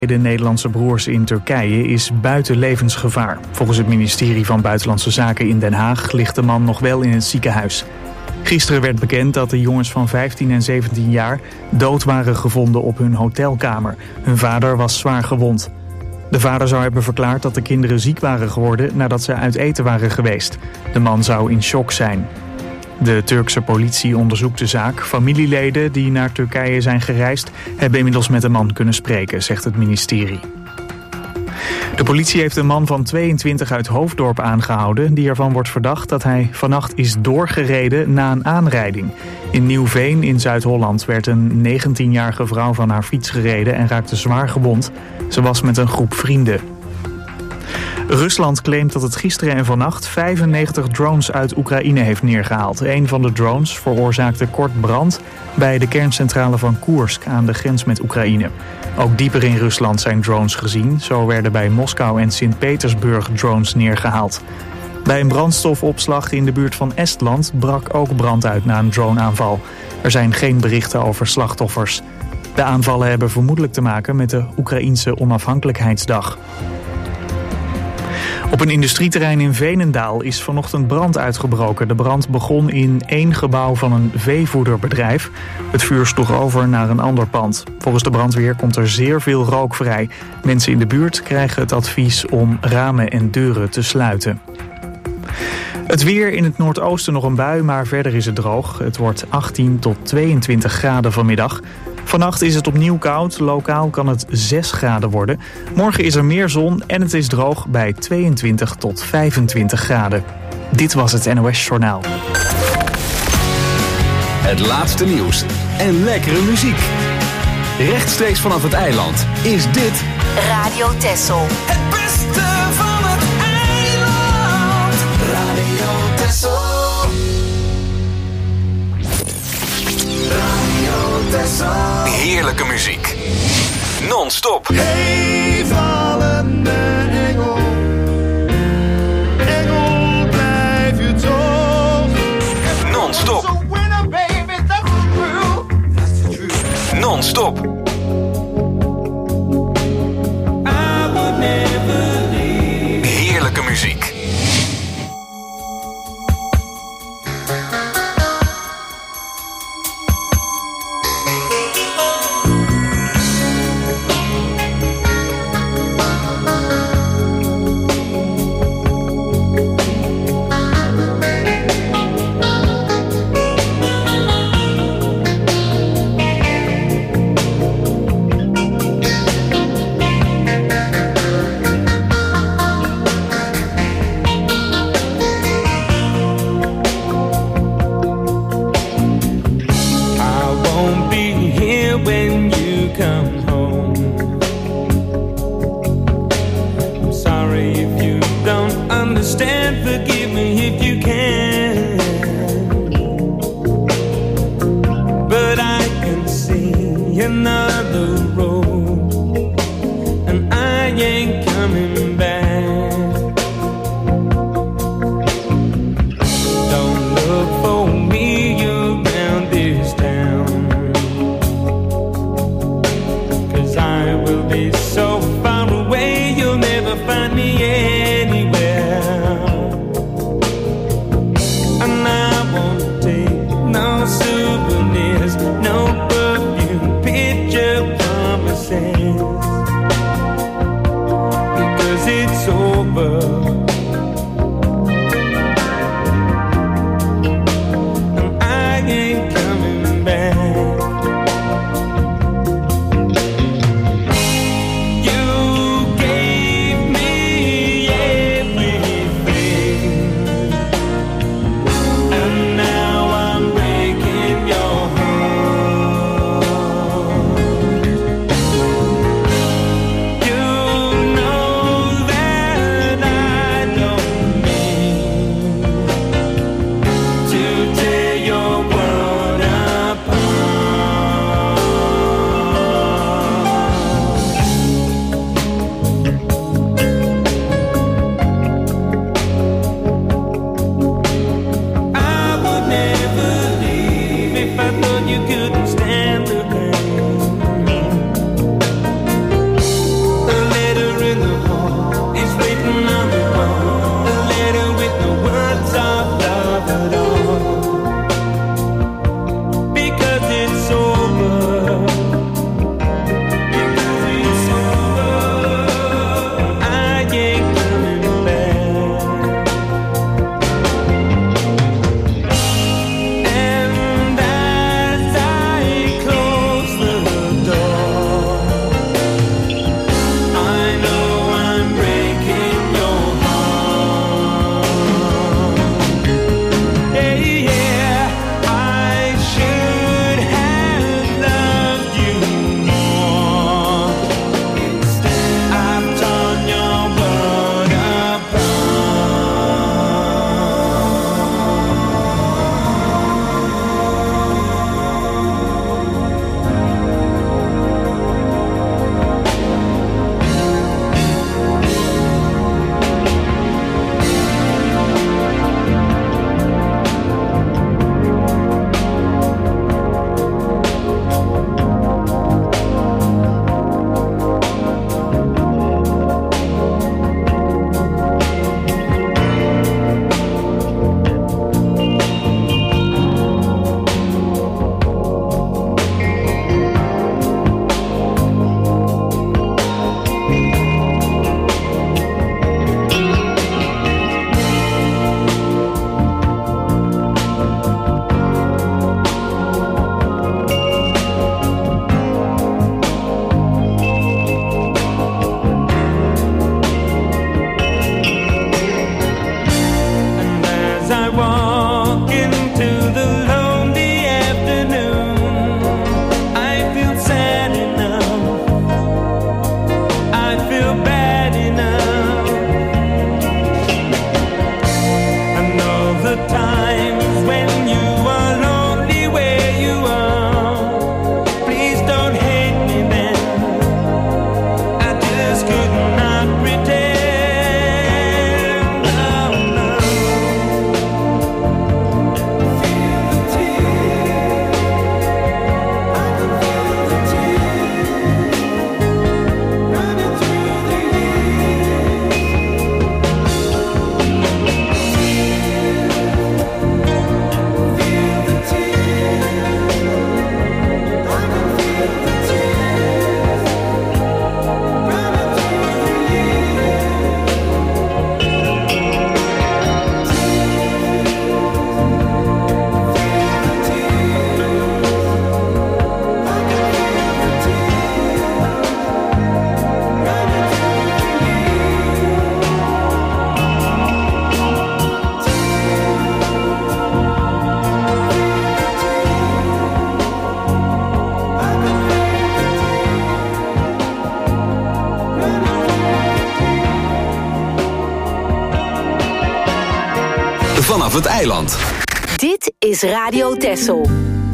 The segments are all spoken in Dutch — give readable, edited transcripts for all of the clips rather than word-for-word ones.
De Nederlandse broers in Turkije is buiten levensgevaar. Volgens het ministerie van Buitenlandse Zaken in Den Haag ligt de man nog wel in het ziekenhuis. Gisteren werd bekend dat de jongens van 15 en 17 jaar dood waren gevonden op hun hotelkamer. Hun vader was zwaar gewond. De vader zou hebben verklaard dat de kinderen ziek waren geworden nadat ze uit eten waren geweest. De man zou in shock zijn. De Turkse politie onderzoekt de zaak. Familieleden die naar Turkije zijn gereisd hebben inmiddels met de man kunnen spreken, zegt het ministerie. De politie heeft een man van 22 uit Hoofddorp aangehouden die ervan wordt verdacht dat hij vannacht is doorgereden na een aanrijding. In Nieuwveen in Zuid-Holland werd een 19-jarige vrouw van haar fiets gereden en raakte zwaar gewond. Ze was met een groep vrienden. Rusland claimt dat het gisteren en vannacht 95 drones uit Oekraïne heeft neergehaald. Een van de drones veroorzaakte kort brand bij de kerncentrale van Koersk aan de grens met Oekraïne. Ook dieper in Rusland zijn drones gezien. Zo werden bij Moskou en Sint-Petersburg drones neergehaald. Bij een brandstofopslag in de buurt van Estland brak ook brand uit na een droneaanval. Er zijn geen berichten over slachtoffers. De aanvallen hebben vermoedelijk te maken met de Oekraïense onafhankelijkheidsdag. Op een industrieterrein in Veenendaal is vanochtend brand uitgebroken. De brand begon in één gebouw van een veevoederbedrijf. Het vuur sloeg over naar een ander pand. Volgens de brandweer komt er zeer veel rook vrij. Mensen in de buurt krijgen het advies om ramen en deuren te sluiten. Het weer: in het noordoosten nog een bui, maar verder is het droog. Het wordt 18 tot 22 graden vanmiddag. Vannacht is het opnieuw koud. Lokaal kan het 6 graden worden. Morgen is er meer zon en het is droog bij 22 tot 25 graden. Dit was het NOS Journaal. Het laatste nieuws en lekkere muziek. Rechtstreeks vanaf het eiland is dit Radio Texel. Het beste van het eiland. Radio Texel. Radio Texel. heerlijke muziek. Non-stop. Hey, vallende engel. Engel, blijf je toch. Non-stop. So winner, baby, that's the truth. Non-stop. I would never leave. Heerlijke muziek. vanaf het eiland. Dit is Radio Texel.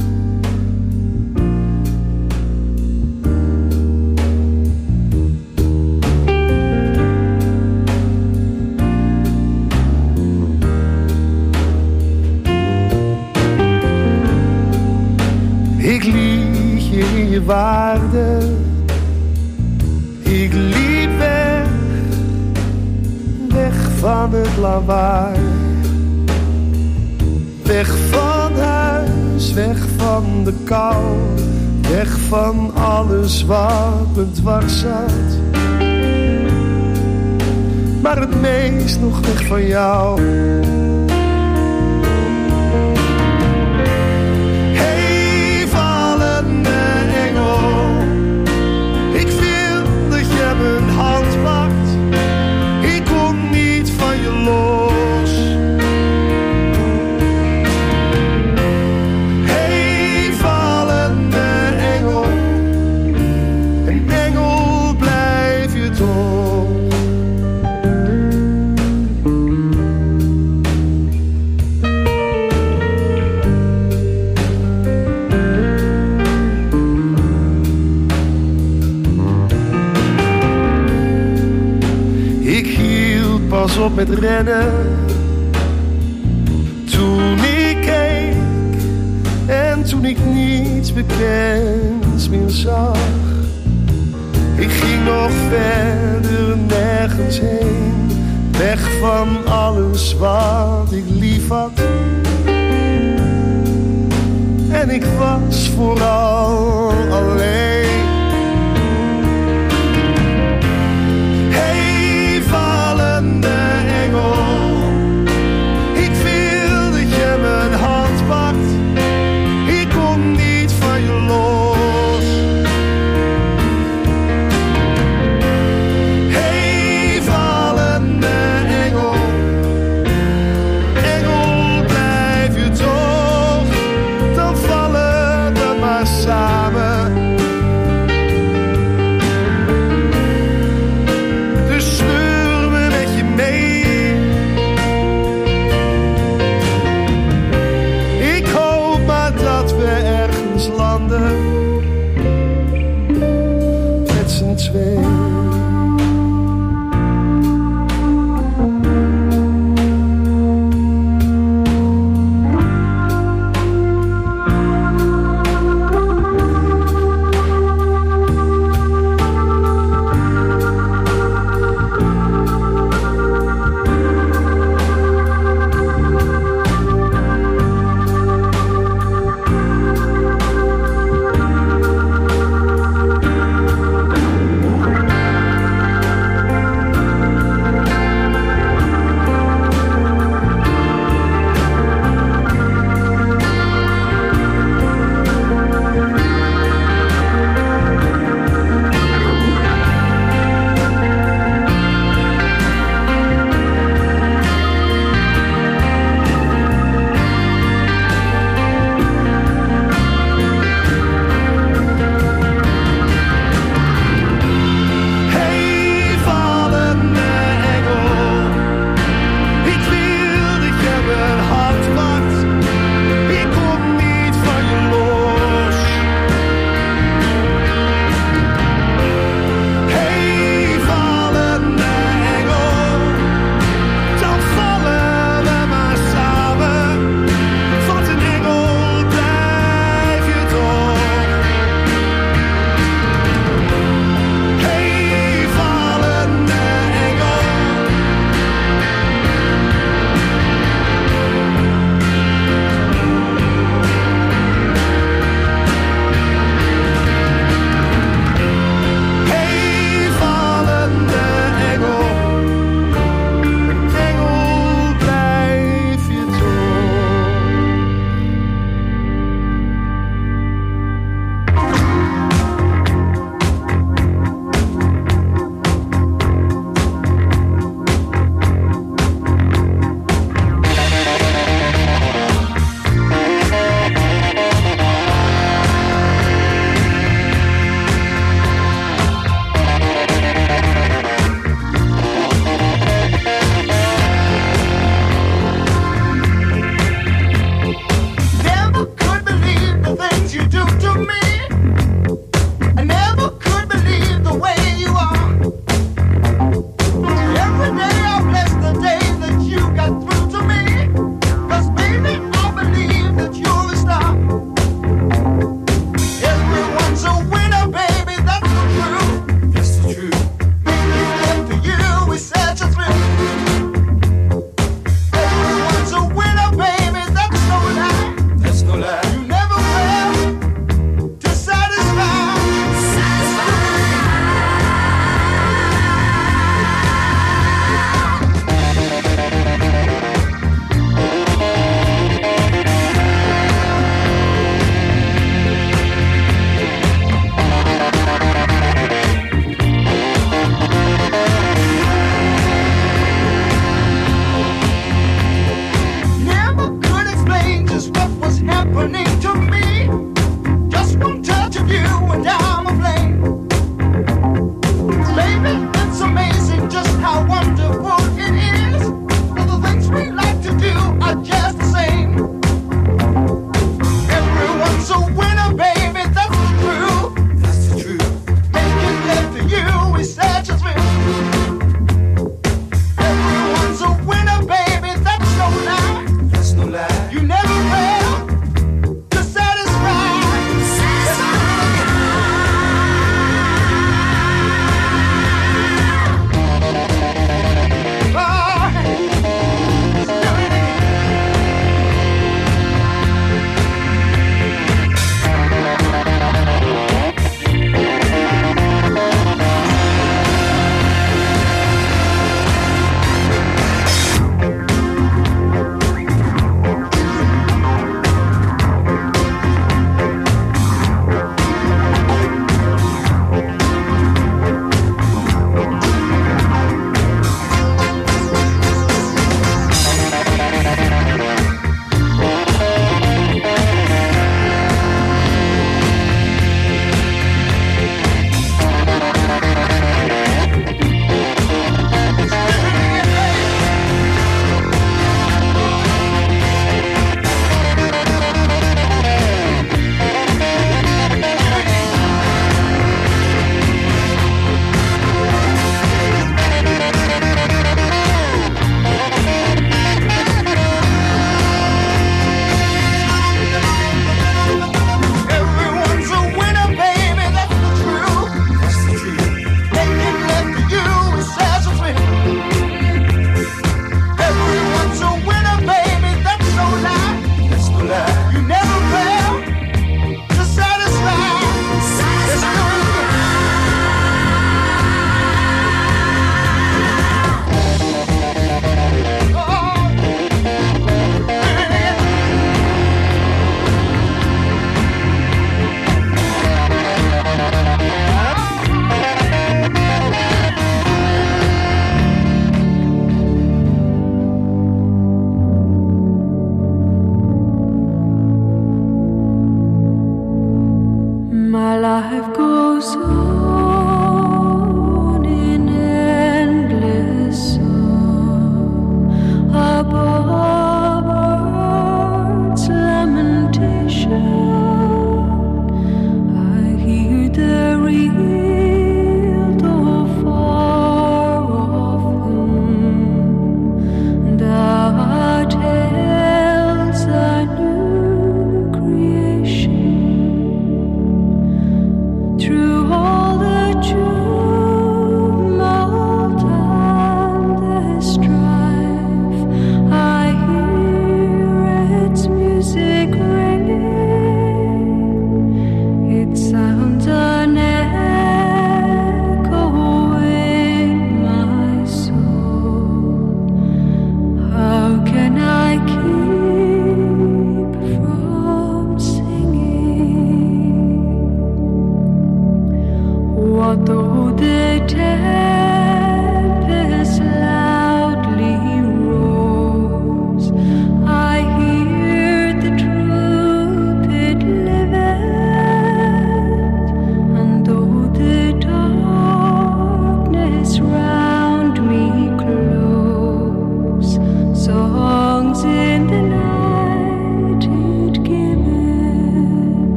Ik liet je in je waarde. Ik liep weg, weg van het lawaai. Weg van huis, weg van de kou. Weg van alles wat me dwars zat. Maar het meest nog weg van jou. Mijn hand pakt, ik kom niet van je los. Hey, vallende engel, een engel blijf je toch. Pas op met rennen. Toen ik keek en toen ik niets bekends meer zag. Ik ging nog verder nergens heen. Weg van alles wat ik lief had. En ik was vooral alleen. Ik wil dat je mijn hand pakt. Ik kom niet van je los. Hey, vallende engel. Engel, blijf je toch. Dan vallen we maar samen.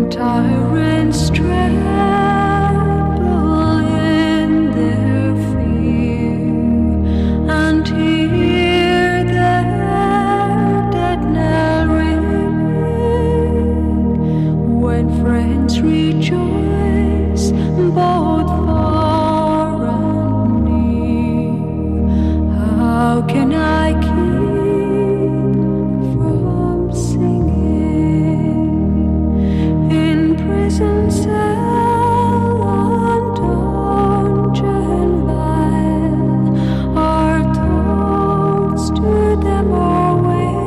Tyrants tremble in their fear and hear their dead knell ring. When friends rejoice, both far and near, how can I keep from singing? In prison cell and dungeon vile, our thoughts to them are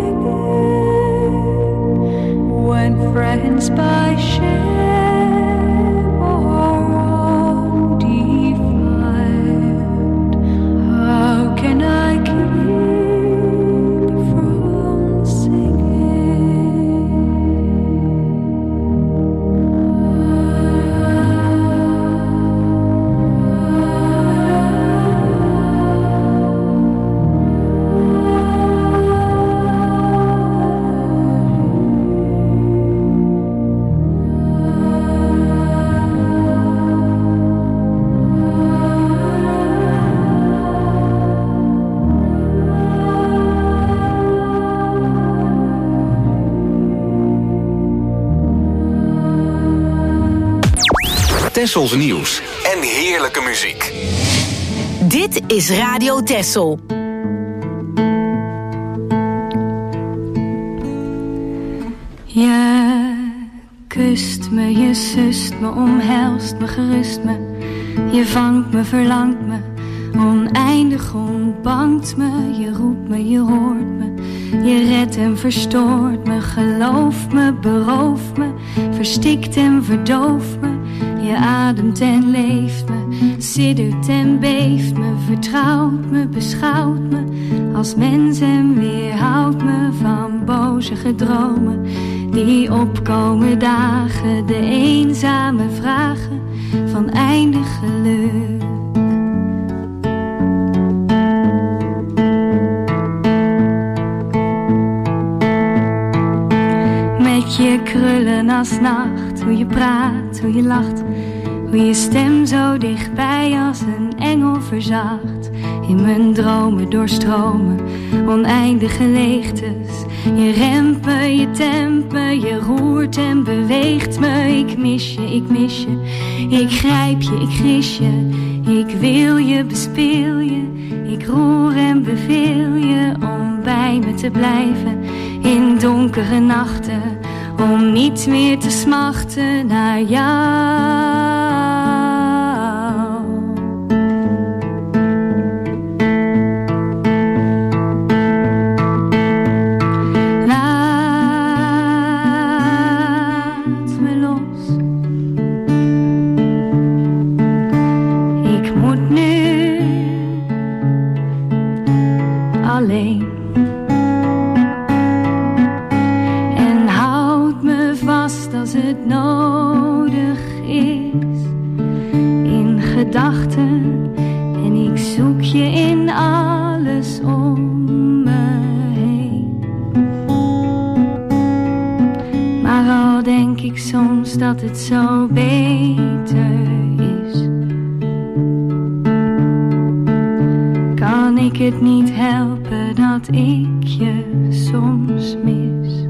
winging. When friends by shame are undefiled, how can I keep from singing? Tessels nieuws en heerlijke muziek. Dit is Radio Tessel. Je kust me, je sust me, omhelst me, gerust me. Je vangt me, verlangt me, oneindig ontbangt me. Je roept me, je hoort me, je redt en verstoort me. Gelooft me, berooft me, verstikt en verdooft me. Je ademt en leeft me, siddert en beeft me. Vertrouwt me, beschouwt me als mens en weerhoudt me van boze gedromen die opkomen dagen, de eenzame vragen van eindig geluk. Met je krullen als nacht, hoe je praat, hoe je lacht, hoe je stem zo dichtbij als een engel verzacht. In mijn dromen doorstromen oneindige leegtes. Je remt me, je tempt me, je roert en beweegt me. Ik mis je, ik mis je, ik grijp je, ik gis je. Ik wil je, bespeel je, ik roer en beveel je om bij me te blijven in donkere nachten. Om niet meer te smachten naar jou. En ik zoek je in alles om me heen. Maar al denk ik soms dat het zo beter is, kan ik het niet helpen dat ik je soms mis.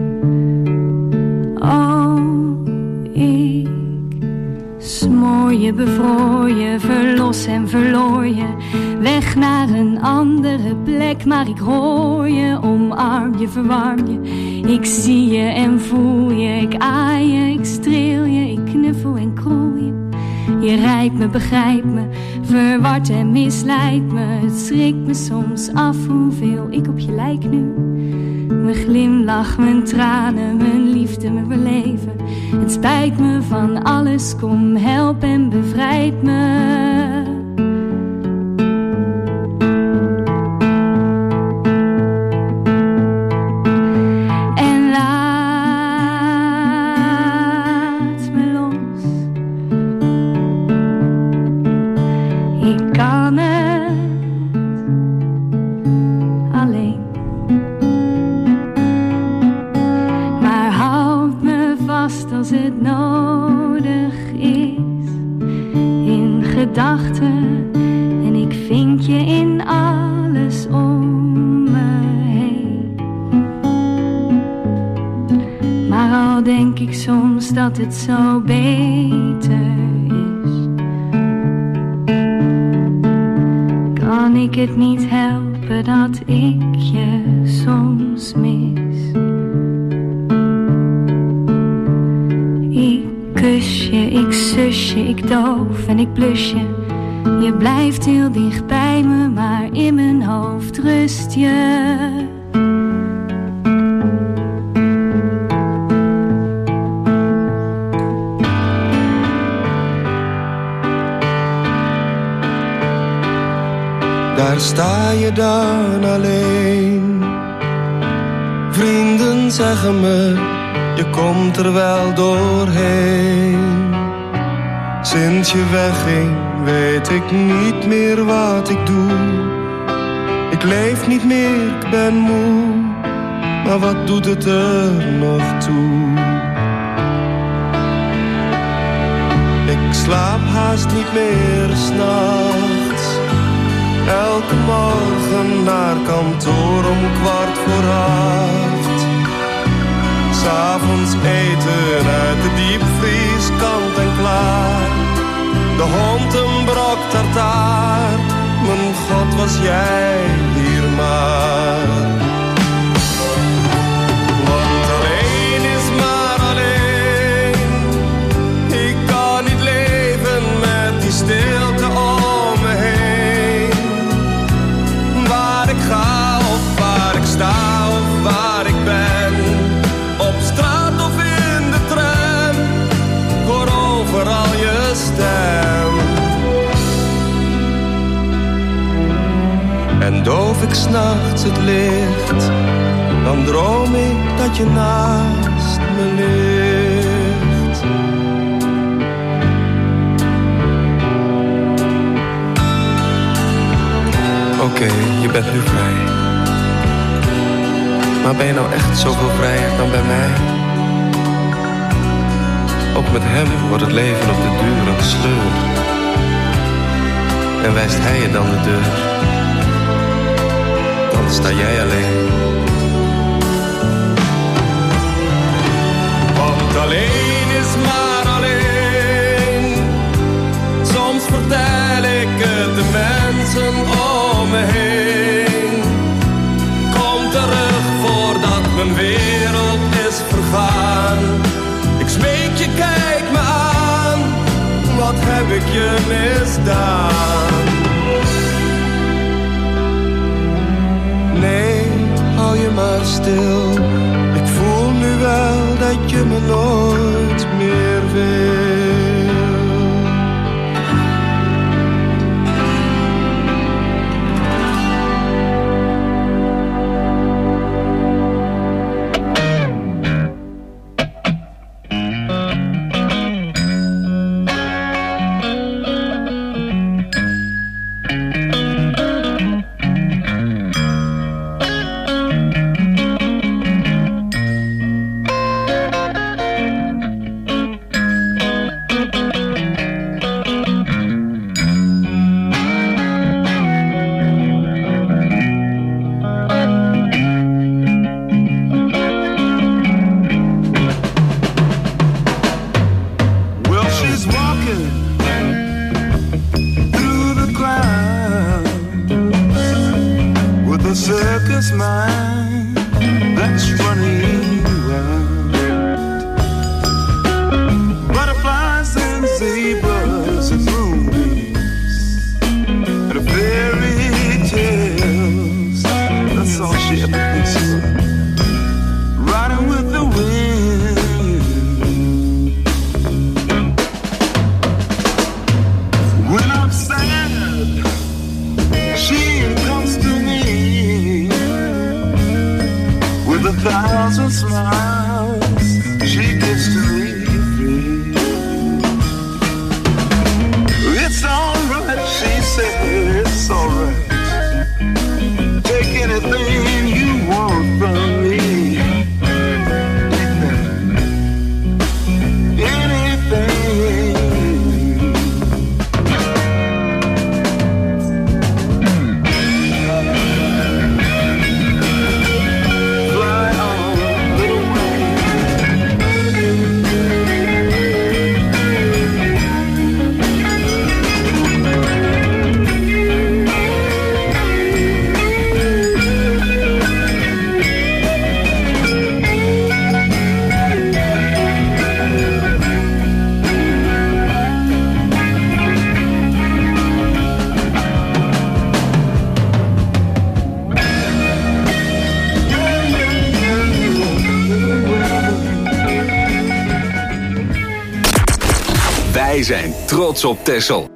Oh, ik smoor je, bevroor je, verlos en verloor je. Weg naar een andere plek, maar ik hoor je. Omarm je, verwarm je. Ik zie je en voel je. Ik aai je, ik streel je. Ik knuffel en kroel je. Je rijdt me, begrijpt me, verward en misleidt me. Het schrikt me soms af hoeveel ik op je lijk nu. Mijn glimlach, mijn tranen, mijn liefde, mijn beleven. Het spijt me van alles, kom help en bevrijd me. En laat me los. Ik kan het alleen. als het nodig is. In gedachten en ik vind je in alles om me heen. Maar al denk ik soms dat het zo beter is, kan ik het niet helpen dat ik je soms mis. Ik kus je, ik sus je, ik doof en ik blus je. Je blijft heel dicht bij me, maar in mijn hoofd rust je. Daar sta je dan alleen. Vrienden zeggen me, je komt er wel doorheen. Sinds je wegging, weet ik niet meer wat ik doe. Ik leef niet meer, ik ben moe, maar wat doet het er nog toe? Ik slaap haast niet meer 's nachts. Elke morgen naar kantoor om 7:15. 'S'avonds eten uit de diepvries, kant en klaar. De hond een brok tartaar. Mijn God, was jij hier maar. Want alleen is maar alleen. Ik kan niet leven met die stilte om me heen. Waar ik ga of waar ik sta of waar ik ben. Op straat of in de tram. Ik hoor overal je stem. En doof ik 's nachts het licht, dan droom ik dat je naast me ligt. Oké, je bent nu vrij. Maar ben je nou echt zoveel vrijer dan bij mij? Ook met hem wordt het leven op de duur een sleur. En wijst hij je dan de deur, dan sta jij alleen. Want alleen is maar alleen. Soms vertel ik het de mensen om me heen. Kom terug voordat mijn wereld is vergaan. Ik smeek je, kijk me aan. Wat heb ik je misdaan? Nee, hou je maar stil. Ik voel nu wel dat je me nooit meer wil. Wij zijn trots op Texel.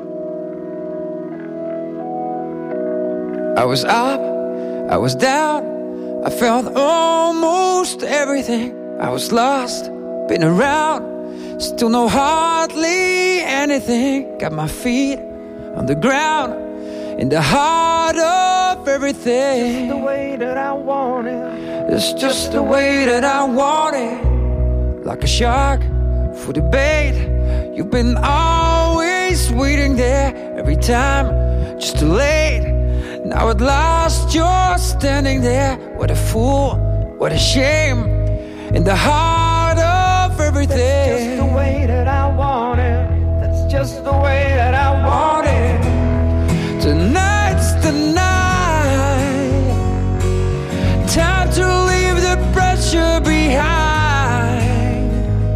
I was up, I was down, I felt almost everything. I was lost, been around, still know hardly anything. Got my feet on the ground, in the heart of everything. Just the way that I want it. It's just the way that I want it. Like a shark for the bait. You've been always waiting there. Every time, just too late. Now at last you're standing there. What a fool, what a shame. In the heart of everything. That's just the way that I want it. That's just the way that I want it. Tonight's the night. Time to leave the pressure behind.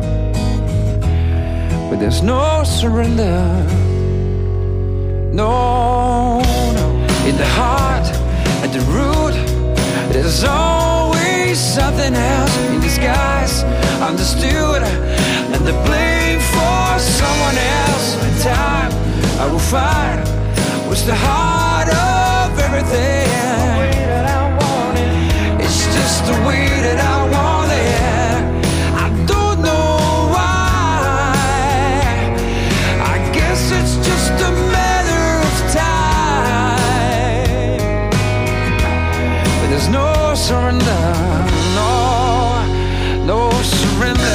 But there's no surrender. No, no. In the heart, at the root, there's always something else in disguise, understood, and the blame for someone else. In time, I will find what's the heart of everything. It's just the way that I want it. I don't know why. I guess it's just a matter of time. But there's no surrender, no surrender.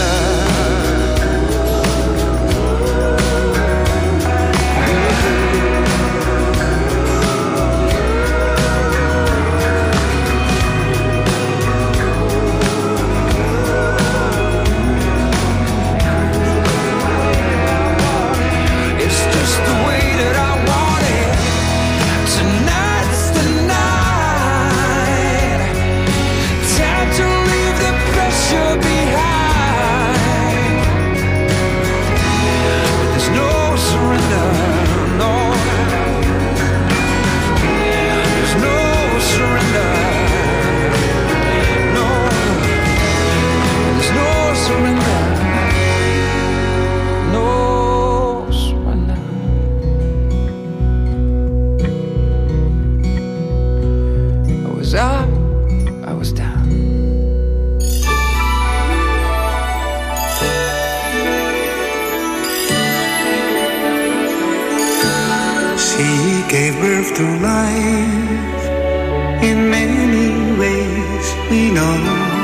Gave birth to life in many ways we know.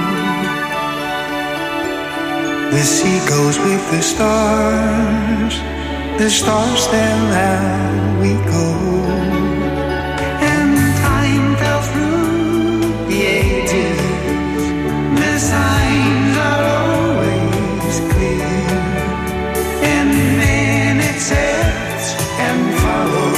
The sea goes with the stars tell how we go. And time fell through the ages, the signs are always clear. And then it sets and follows.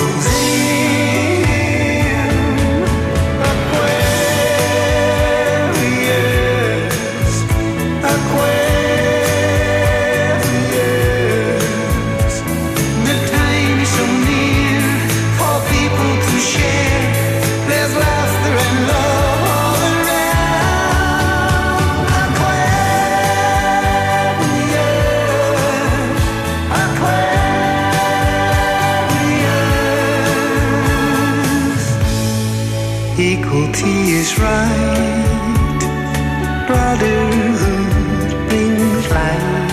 Equality is right, brotherhood brings light,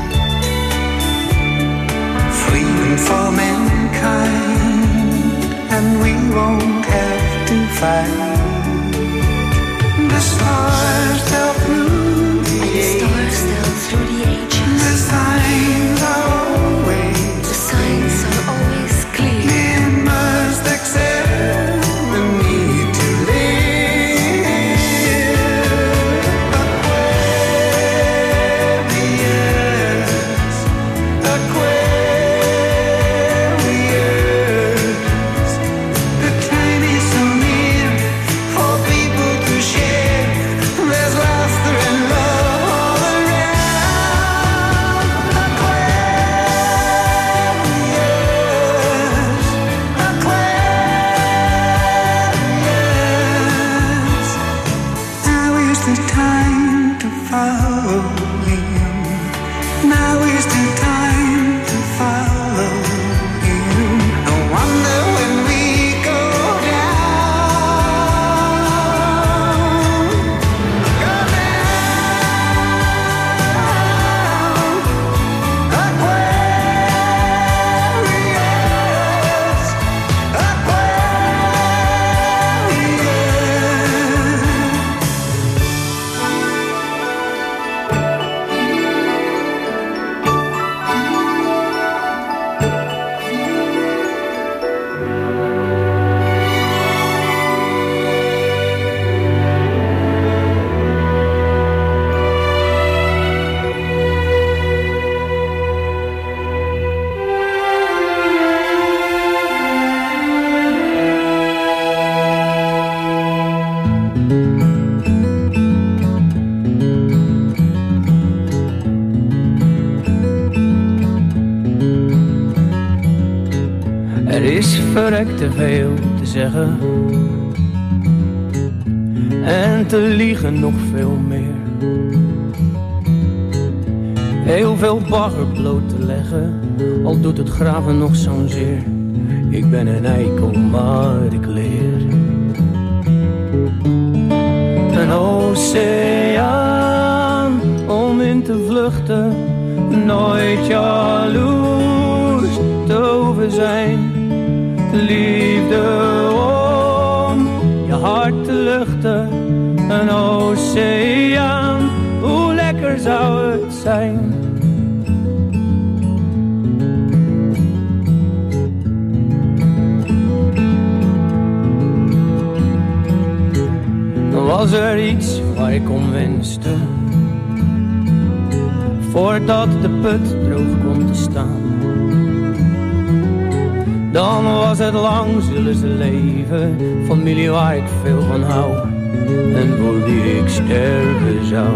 freedom for mankind, and we won't have to fight. The stars tell through the ages, the signs are always clear. Men must accept Now is the time to Er is verrekt te veel te zeggen en te liegen nog veel meer. Heel veel bagger bloot te leggen, al doet het graven nog zo'n zeer. Ik ben een eikel, maar ik leer. Een oceaan om in te vluchten, nooit jaloers te hoeven zijn. Liefde om je hart te luchten, een oceaan, hoe lekker zou het zijn. Dan was er iets waar ik om wenste, voordat de put droog kon te staan. Dan was het lang, zullen ze leven, familie waar ik veel van hou en voor wie ik sterven zou.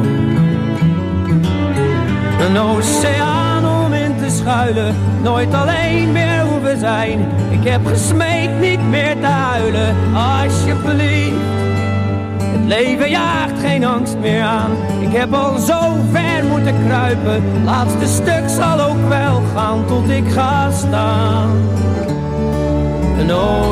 Een oceaan om in te schuilen, nooit alleen meer hoeven zijn. Ik heb gesmeekt niet meer te huilen, alsjeblieft. Het leven jaagt geen angst meer aan. Ik heb al zo ver moeten kruipen, laatste stuk zal ook wel gaan tot ik ga staan. Een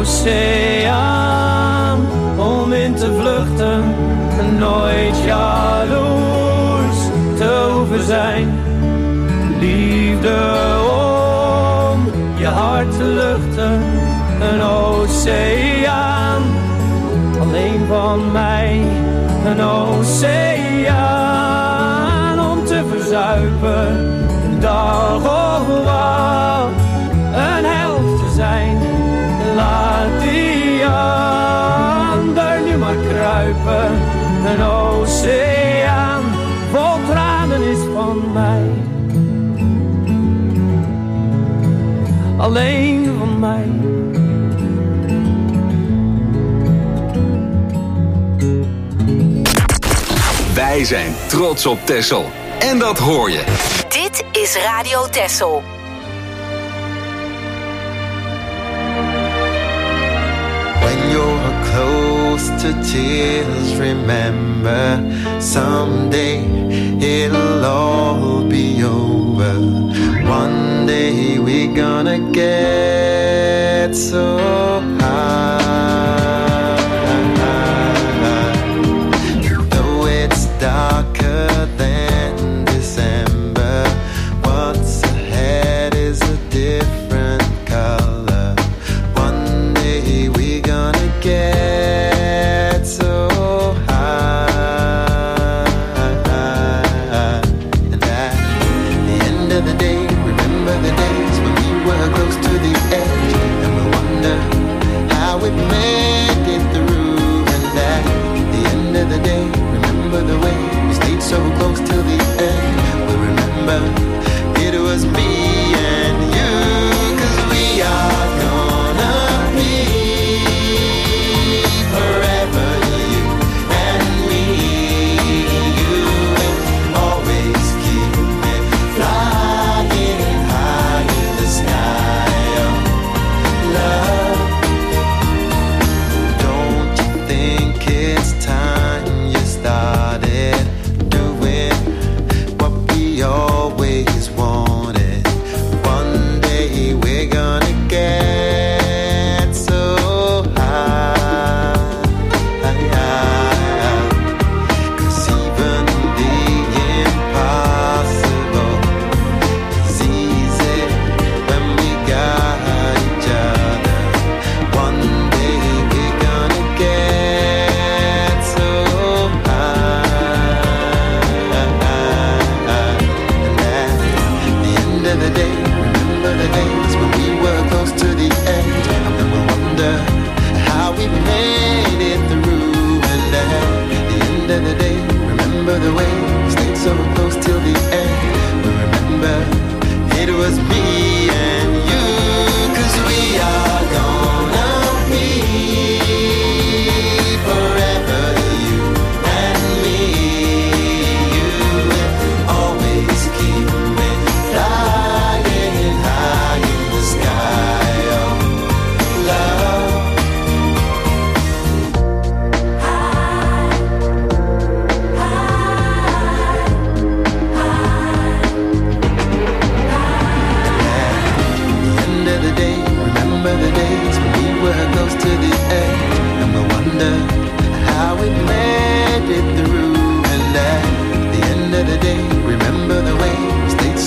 oceaan om in te vluchten, nooit jaloers te hoeven zijn. Liefde om je hart te luchten, een oceaan alleen van mij. Een oceaan om te verzuipen, een dag of wat, een held te zijn. Laat die ander nu maar kruipen. Een oceaan vol tranen is van mij. Alleen van mij. Wij zijn trots op Texel. En dat hoor je. Dit is Radio Texel. When you're close to tears, remember someday it'll all be over. One day we're gonna get so high. Though it's darker than December, what's ahead is a different color. One day we're gonna get so high. And at the end of the day, remember the days when we were close to the edge, and we wonder how we made it through. And at the end of the day, remember the way we stayed so close till the end. We remember it was me and you, 'cause we are gonna be forever, you and me. You will always keep me flying high in the sky of love. Don't you think it's time you started doing what we always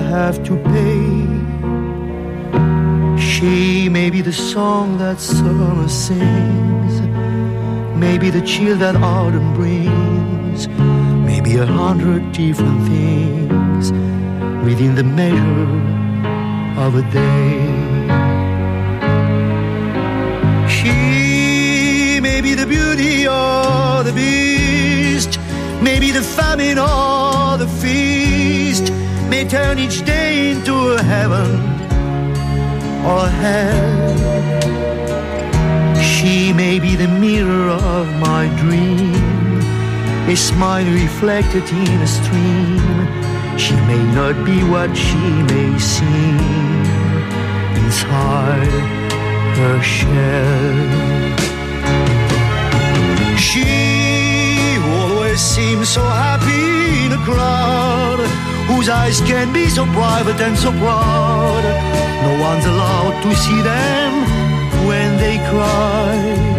have to pay. She may be the song that summer sings, maybe the chill that autumn brings, maybe 100 different things within the measure of a day. She may be the beauty or the beast, maybe the famine or the feast, may turn each day into a heaven or hell. She may be the mirror of my dream, a smile reflected in a stream. She may not be what she may seem inside her shell. She always seems so happy in a crowd, whose eyes can be so private and so proud. No one's allowed to see them when they cry.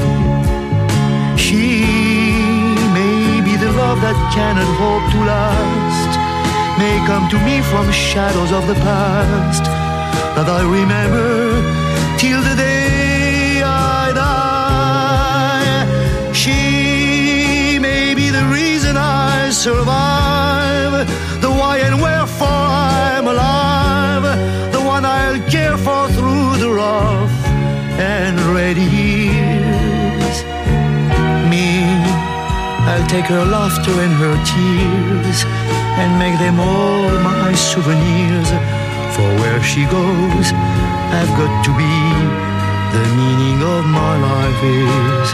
She may be the love that cannot hope to last, may come to me from shadows of the past that I remember till the day I die. She may be the reason I survive, the why and wherefore I'm alive, the one I'll care for through the rough and ready years. Me, I'll take her laughter and her tears and make them all my souvenirs. For where she goes, I've got to be. The meaning of my life is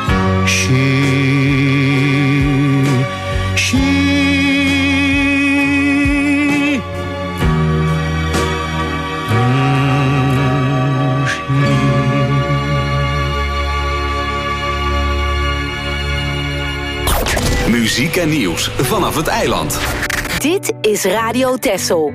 she. Muziek en nieuws vanaf het eiland. Dit is Radio Texel.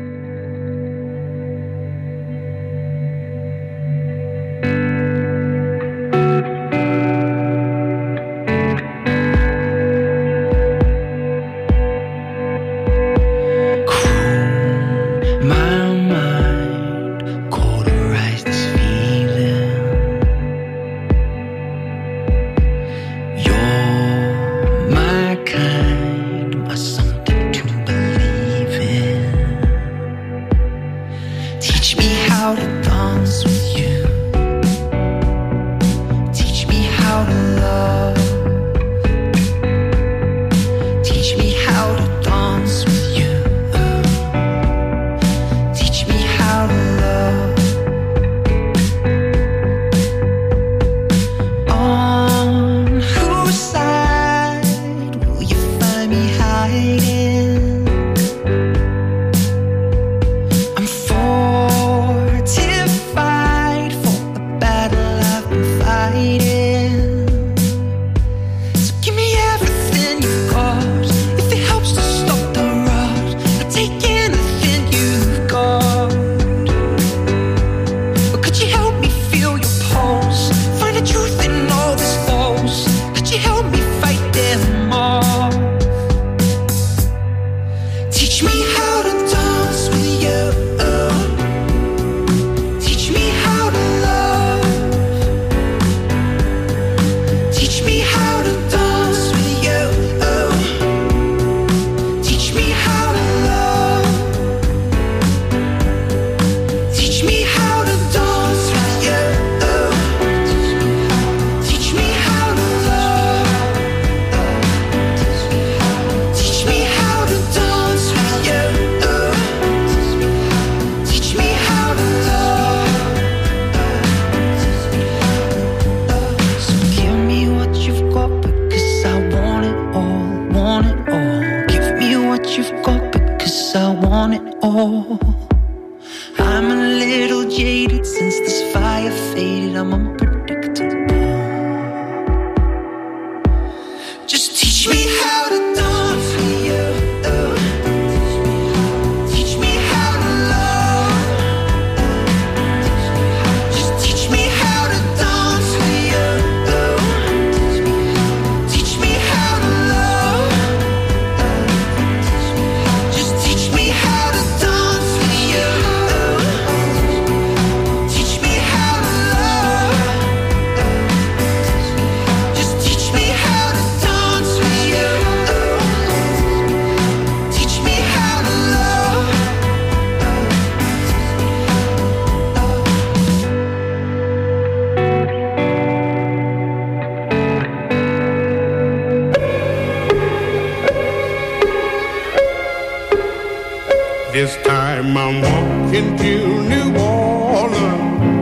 walking to New Orleans.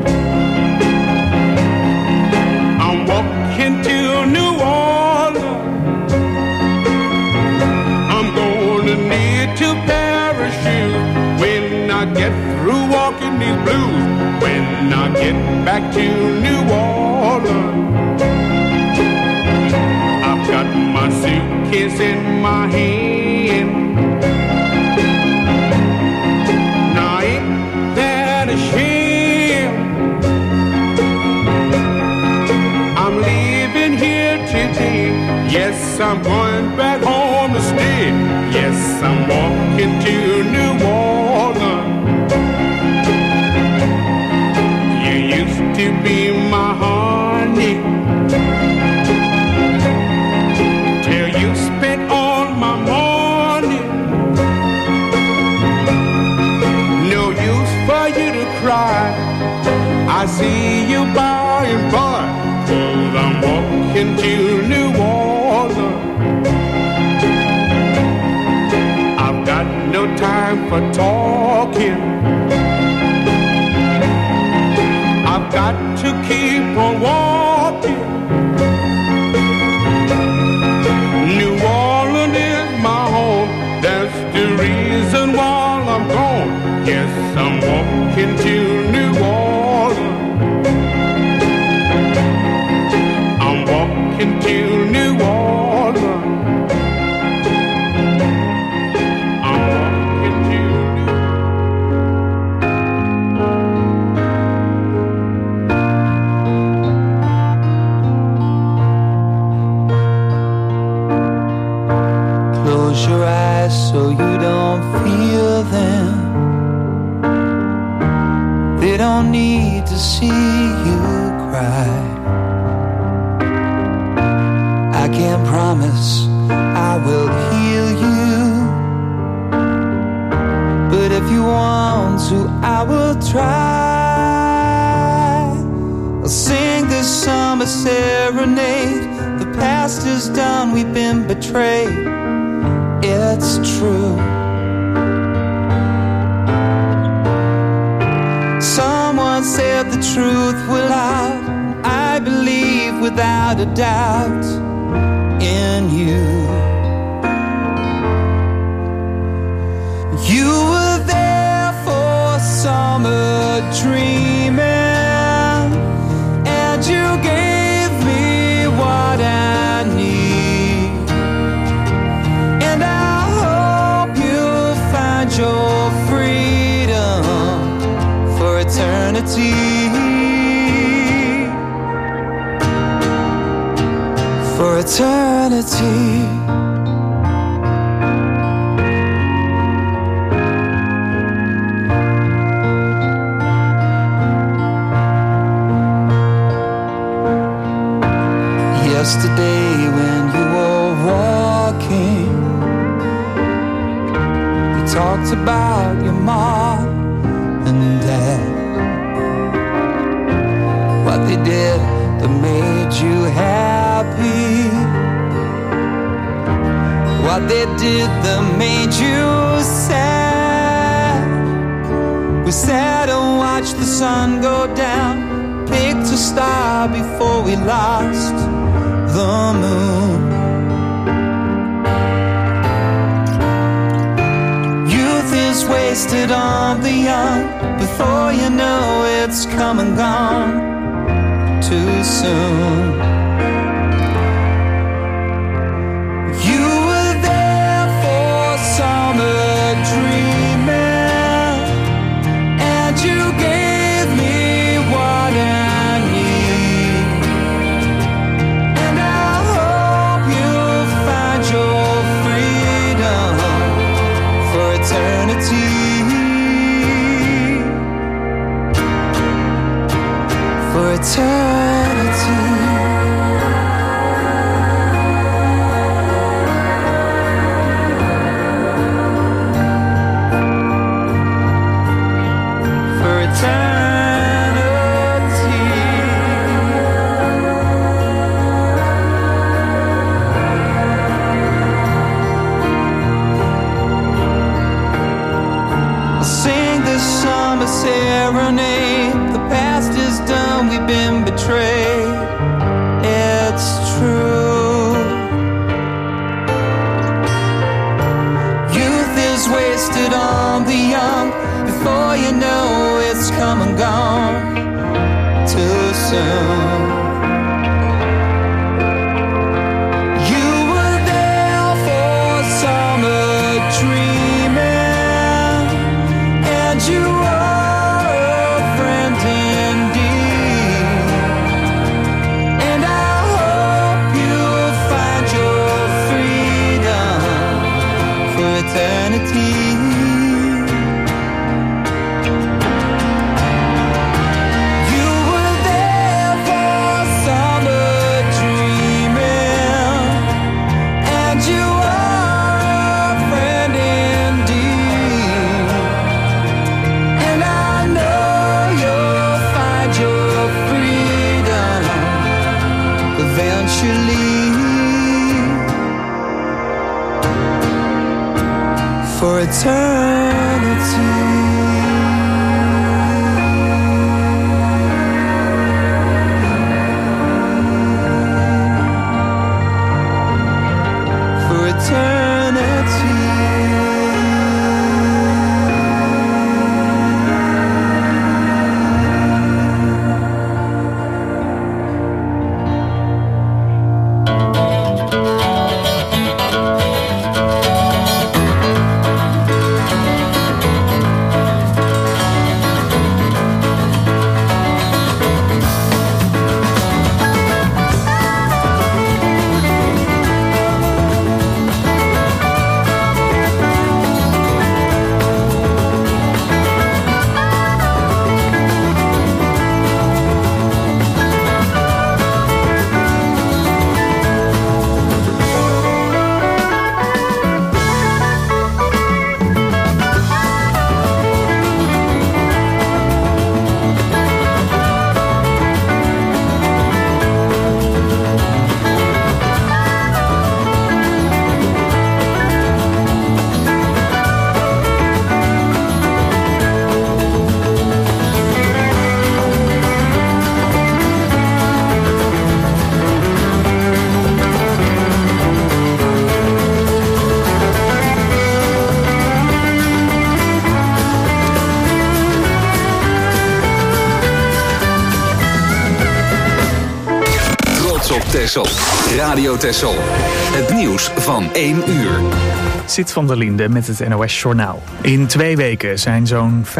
I'm walking to New Orleans. I'm gonna need to parachute when I get through walking these blues. When I get back to New Orleans, I've got my suitcase in my hand. Now ain't that a shame? I'm leaving here today. Yes, I'm going back home to stay. Yes, I'm walking to New Orleans. You used to be my honey, till you spent all my money. No use for you to cry, I see you by and by. 'Cause I'm walking to New Orleans. I've got no time for talking. I've got to keep on walking. New Orleans is my home. That's the reason why I'm gone. Yes, I'm walking to New Orleans. I'm walking to New Orleans. I'm walking to New Orleans. Close your eyes so you don't feel them. They don't need to see you cry. I can't promise I will heal you, but if you want to, I will try. I'll sing this summer serenade. The past is done, we've been betrayed. It's true. Someone said the truth will out. I believe without a doubt in you. You were there for summer dreaming, and you gave me what I need. And I hope you'll find your freedom for eternity. For eternity. Yesterday when you were walking, you talked about your mom and dad, what they did that made you happy, what they did that made you sad. We sat and watched the sun go down, picked a star before we lost the moon. Youth is wasted on the young. Before you know it's come and gone too soon. You were there for summer dreaming, and you gave me what I need. And I hope you'll find your freedom for eternity. For eternity. For eternity. I'll sing this serenade. The past is done, we've been betrayed. It's true. Youth is wasted on the young. Before you know it's come and gone too soon. You are a friend indeed, and I hope you'll find your freedom for eternity. You were there for summer dreaming, and you are a friend indeed. For eternity. For eternity. Texel. Radio Texel. Het nieuws van 1 uur. Zit van der Linde met het NOS Journaal. In 2 weken zijn zo'n